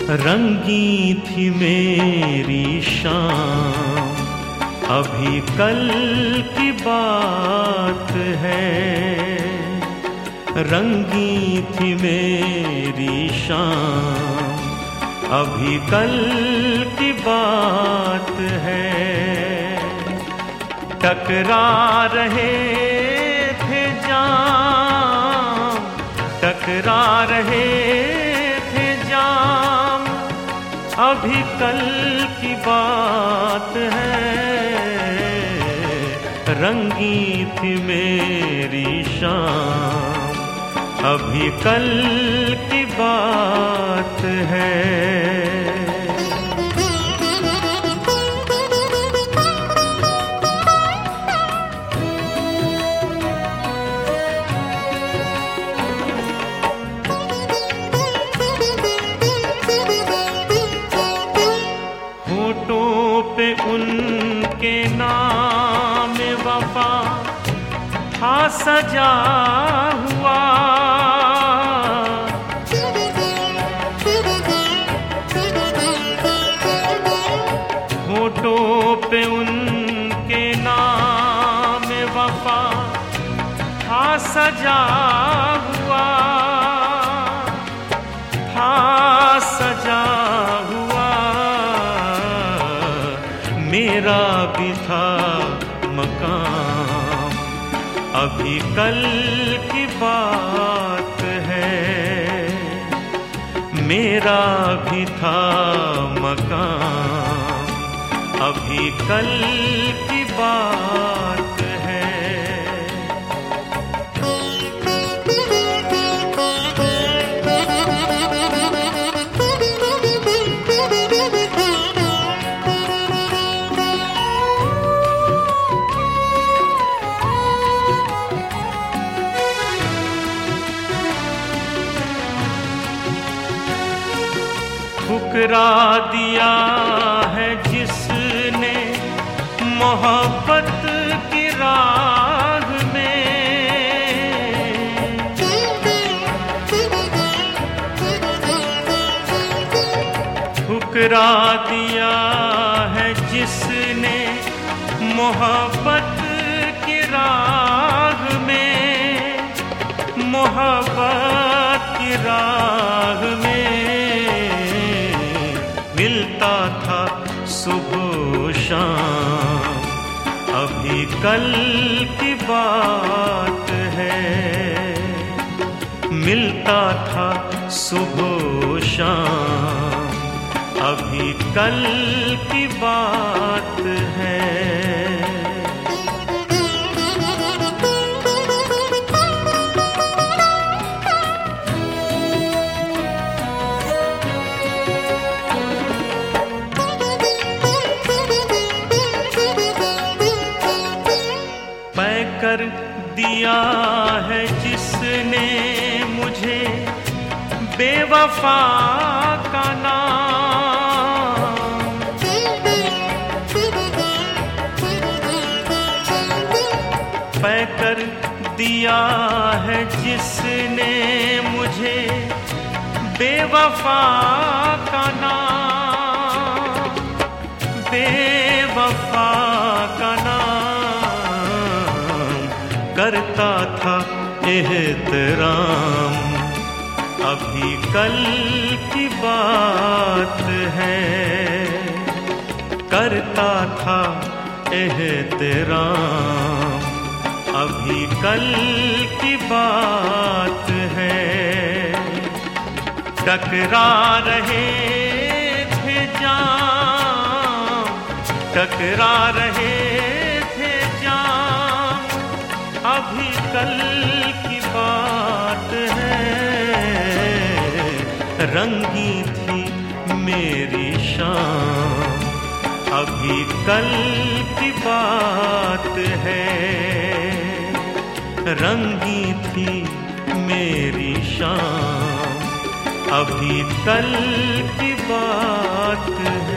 रंगी थी मेरी शाम, अभी कल की बात है। रंगी थी मेरी शाम, अभी कल की बात है। टकरा रहे थे जाम, टकरा रहे थे जाम, अभी कल की बात है। रंगी थी मेरी शाम, अभी कल की बात है। होठों पे उनके नाम वफा था सजा हुआ, होठों पे उनके नाम वफा था सजा हुआ, था सजा हुआ। मेरा भी था मकाम, अभी कल की बात है। मेरा भी था मकाम, अभी कल की बात है। ठुकरा दिया है जिसने मोहब्बत की राह में, ठुकरा दिया है जिसने मोहब्बत की राह में, मोहब्बत की राह में। मिलता था सुबह शाम, अभी कल की बात है। मिलता था सुबह शाम, अभी कल की बात है। कर दिया है जिसने मुझे बेवफा का नाम, तय कर दिया है जिसने मुझे बेवफा का नाम, बेवफा का नाम। करता था एहतराम, अभी कल की बात है। करता था एहतराम, अभी कल की बात है। टकरा रहे थे जाम, टकरा रहे अभी कल की बात है। रंगी थी मेरी शाम, अभी कल की बात है। रंगी थी मेरी शाम, अभी कल की बात है।